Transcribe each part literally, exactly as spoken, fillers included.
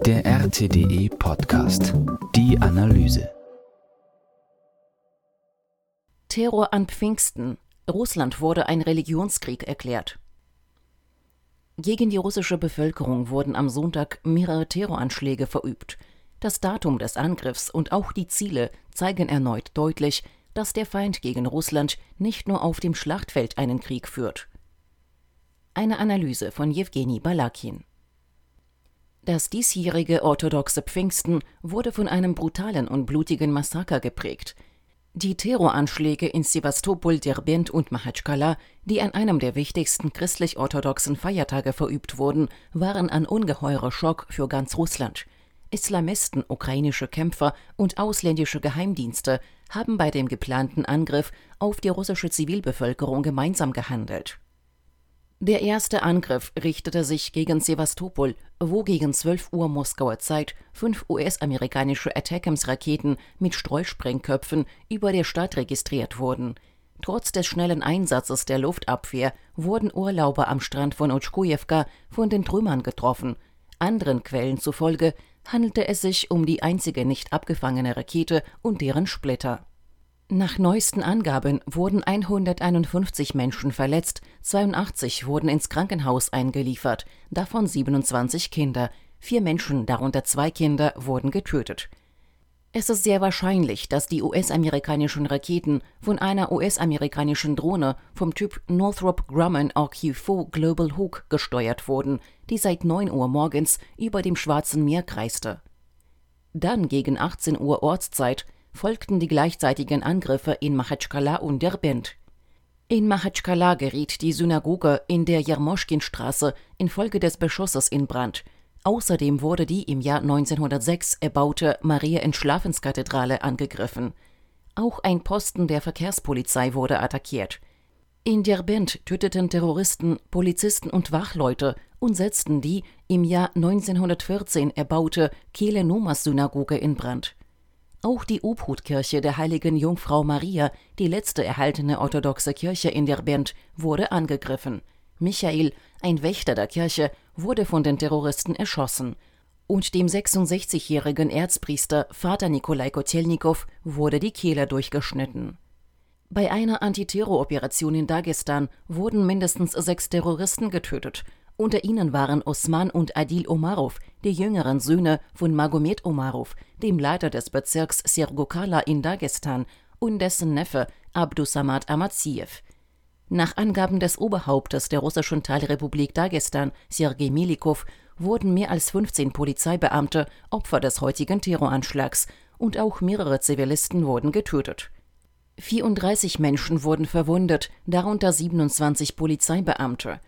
Der R T D E Podcast. Die Analyse. Terror an Pfingsten. Russland wurde ein Religionskrieg erklärt. Gegen die russische Bevölkerung wurden am Sonntag mehrere Terroranschläge verübt. Das Datum des Angriffs und auch die Ziele zeigen erneut deutlich, dass der Feind gegen Russland nicht nur auf dem Schlachtfeld einen Krieg führt. Eine Analyse von Jewgeni Balakin. Das diesjährige orthodoxe Pfingsten wurde von einem brutalen und blutigen Massaker geprägt. Die Terroranschläge in Sewastopol, Derbent und Machatschkala, die an einem der wichtigsten christlich-orthodoxen Feiertage verübt wurden, waren ein ungeheurer Schock für ganz Russland. Islamisten, ukrainische Kämpfer und ausländische Geheimdienste haben bei dem geplanten Angriff auf die russische Zivilbevölkerung gemeinsam gehandelt. Der erste Angriff richtete sich gegen Sewastopol, wo gegen zwölf Uhr Moskauer Zeit fünf U S-amerikanische Attackams-Raketen mit Streusprengköpfen über der Stadt registriert wurden. Trotz des schnellen Einsatzes der Luftabwehr wurden Urlauber am Strand von Otschkujewka von den Trümmern getroffen. Anderen Quellen zufolge handelte es sich um die einzige nicht abgefangene Rakete und deren Splitter. Nach neuesten Angaben wurden hunderteinundfünfzig Menschen verletzt, zweiundachtzig wurden ins Krankenhaus eingeliefert, davon siebenundzwanzig Kinder. Vier Menschen, darunter zwei Kinder, wurden getötet. Es ist sehr wahrscheinlich, dass die U S-amerikanischen Raketen von einer U S-amerikanischen Drohne vom Typ Northrop Grumman R Q vier Global Hawk gesteuert wurden, die seit neun Uhr morgens über dem Schwarzen Meer kreiste. Dann gegen achtzehn Uhr Ortszeit folgten die gleichzeitigen Angriffe in Machatschkala und Derbent. In Machatschkala geriet die Synagoge in der Jermoschkin-Straße infolge des Beschusses in Brand. Außerdem wurde die im Jahr neunzehnhundertsechs erbaute Maria-Entschlafenskathedrale angegriffen. Auch ein Posten der Verkehrspolizei wurde attackiert. In Derbent töteten Terroristen Polizisten und Wachleute und setzten die im Jahr neunzehnhundertvierzehn erbaute Kehle-Nomas-Synagoge in Brand. Auch die Obhutkirche der Heiligen Jungfrau Maria, die letzte erhaltene orthodoxe Kirche in Derbent, wurde angegriffen. Michael, ein Wächter der Kirche, wurde von den Terroristen erschossen. Und dem sechsundsechzigjährigen Erzpriester Vater Nikolai Kotelnikow wurde die Kehle durchgeschnitten. Bei einer Antiterroroperation in Dagestan wurden mindestens sechs Terroristen getötet. Unter ihnen waren Osman und Adil Omarov, die jüngeren Söhne von Magomed Omarov, dem Leiter des Bezirks Sergokala in Dagestan, und dessen Neffe Abdusamad Amadziev. Nach Angaben des Oberhauptes der russischen Teilrepublik Dagestan, Sergei Melikow, wurden mehr als fünfzehn Polizeibeamte Opfer des heutigen Terroranschlags und auch mehrere Zivilisten wurden getötet. vierunddreißig Menschen wurden verwundet, darunter siebenundzwanzig Polizeibeamte.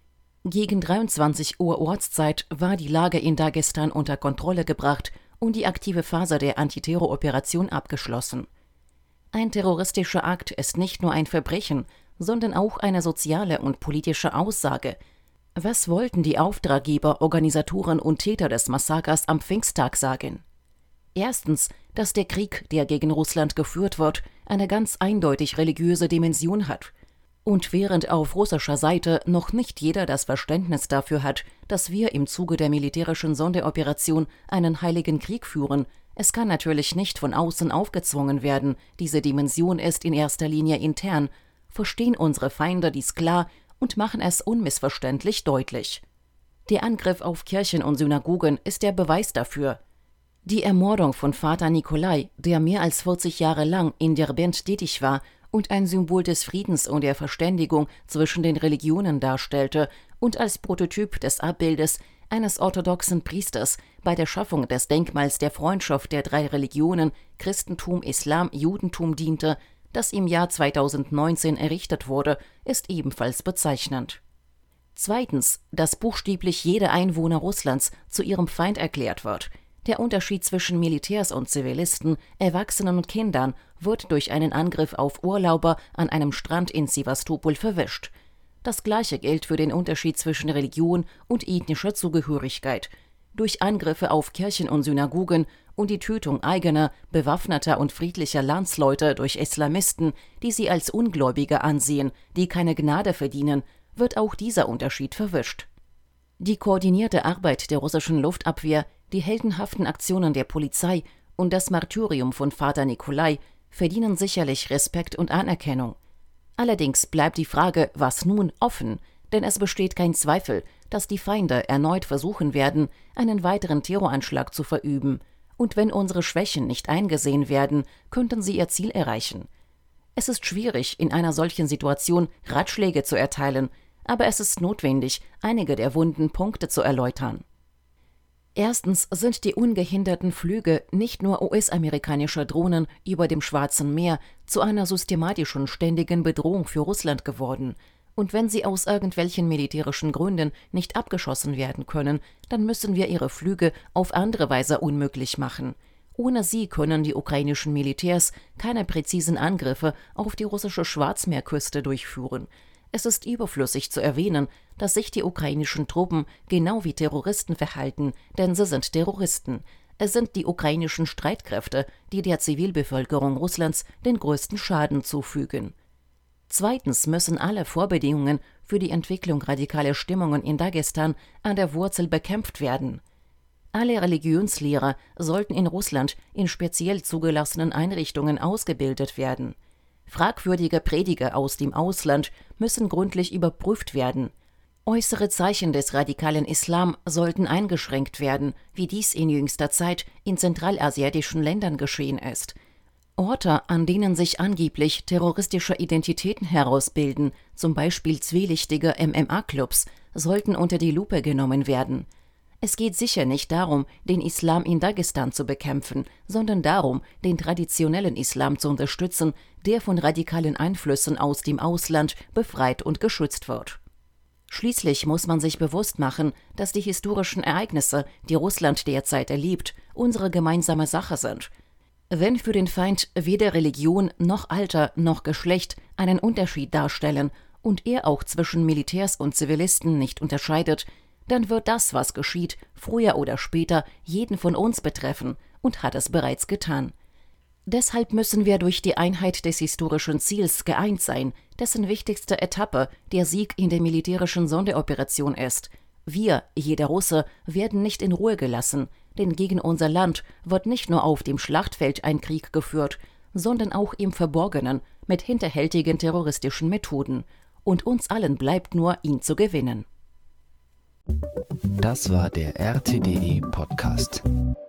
Gegen dreiundzwanzig Uhr Ortszeit war die Lage in Dagestan unter Kontrolle gebracht und die aktive Phase der Antiterroroperation abgeschlossen. Ein terroristischer Akt ist nicht nur ein Verbrechen, sondern auch eine soziale und politische Aussage. Was wollten die Auftraggeber, Organisatoren und Täter des Massakers am Pfingsttag sagen? Erstens, dass der Krieg, der gegen Russland geführt wird, eine ganz eindeutig religiöse Dimension hat. Und während auf russischer Seite noch nicht jeder das Verständnis dafür hat, dass wir im Zuge der militärischen Sonderoperation einen heiligen Krieg führen, es kann natürlich nicht von außen aufgezwungen werden, diese Dimension ist in erster Linie intern, verstehen unsere Feinde dies klar und machen es unmissverständlich deutlich. Der Angriff auf Kirchen und Synagogen ist der Beweis dafür. Die Ermordung von Vater Nikolai, der mehr als vierzig Jahre lang in Derbent tätig war und ein Symbol des Friedens und der Verständigung zwischen den Religionen darstellte und als Prototyp des Abbildes eines orthodoxen Priesters bei der Schaffung des Denkmals der Freundschaft der drei Religionen Christentum, Islam, Judentum diente, das im Jahr zweitausendneunzehn errichtet wurde, ist ebenfalls bezeichnend. Zweitens, dass buchstäblich jeder Einwohner Russlands zu ihrem Feind erklärt wird. Der Unterschied zwischen Militärs und Zivilisten, Erwachsenen und Kindern wird durch einen Angriff auf Urlauber an einem Strand in Sewastopol verwischt. Das Gleiche gilt für den Unterschied zwischen Religion und ethnischer Zugehörigkeit. Durch Angriffe auf Kirchen und Synagogen und die Tötung eigener, bewaffneter und friedlicher Landsleute durch Islamisten, die sie als Ungläubige ansehen, die keine Gnade verdienen, wird auch dieser Unterschied verwischt. Die koordinierte Arbeit der russischen Luftabwehr Die heldenhaften Aktionen der Polizei und das Martyrium von Vater Nikolai verdienen sicherlich Respekt und Anerkennung. Allerdings bleibt die Frage, was nun, offen, denn es besteht kein Zweifel, dass die Feinde erneut versuchen werden, einen weiteren Terroranschlag zu verüben. Und wenn unsere Schwächen nicht eingesehen werden, könnten sie ihr Ziel erreichen. Es ist schwierig, in einer solchen Situation Ratschläge zu erteilen, aber es ist notwendig, einige der wunden Punkte zu erläutern. Erstens sind die ungehinderten Flüge nicht nur U S-amerikanischer Drohnen über dem Schwarzen Meer zu einer systematischen, ständigen Bedrohung für Russland geworden. Und wenn sie aus irgendwelchen militärischen Gründen nicht abgeschossen werden können, dann müssen wir ihre Flüge auf andere Weise unmöglich machen. Ohne sie können die ukrainischen Militärs keine präzisen Angriffe auf die russische Schwarzmeerküste durchführen. Es ist überflüssig zu erwähnen, dass sich die ukrainischen Truppen genau wie Terroristen verhalten, denn sie sind Terroristen. Es sind die ukrainischen Streitkräfte, die der Zivilbevölkerung Russlands den größten Schaden zufügen. Zweitens müssen alle Vorbedingungen für die Entwicklung radikaler Stimmungen in Dagestan an der Wurzel bekämpft werden. Alle Religionslehrer sollten in Russland in speziell zugelassenen Einrichtungen ausgebildet werden. Fragwürdige Prediger aus dem Ausland müssen gründlich überprüft werden. Äußere Zeichen des radikalen Islam sollten eingeschränkt werden, wie dies in jüngster Zeit in zentralasiatischen Ländern geschehen ist. Orte, an denen sich angeblich terroristische Identitäten herausbilden, zum Beispiel zwielichtige M M A-Clubs, sollten unter die Lupe genommen werden. Es geht sicher nicht darum, den Islam in Dagestan zu bekämpfen, sondern darum, den traditionellen Islam zu unterstützen, der von radikalen Einflüssen aus dem Ausland befreit und geschützt wird. Schließlich muss man sich bewusst machen, dass die historischen Ereignisse, die Russland derzeit erlebt, unsere gemeinsame Sache sind. Wenn für den Feind weder Religion noch Alter noch Geschlecht einen Unterschied darstellen und er auch zwischen Militärs und Zivilisten nicht unterscheidet, dann wird das, was geschieht, früher oder später jeden von uns betreffen und hat es bereits getan. Deshalb müssen wir durch die Einheit des historischen Ziels geeint sein, dessen wichtigste Etappe der Sieg in der militärischen Sonderoperation ist. Wir, jeder Russe, werden nicht in Ruhe gelassen, denn gegen unser Land wird nicht nur auf dem Schlachtfeld ein Krieg geführt, sondern auch im Verborgenen mit hinterhältigen terroristischen Methoden. Und uns allen bleibt nur, ihn zu gewinnen. Das war der R T D E Podcast.